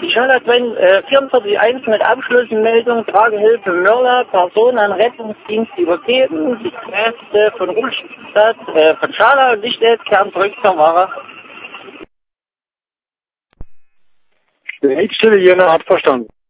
Charlotte 44.1 mit Abschlussmeldung, Tragehilfe Mörler, Person an Rettungsdienst übergeben, die Kräfte von Rudolstadt, von Schala und Lichtet, kehren zurück zur Ware. Der Eckstelle Jena hat verstanden.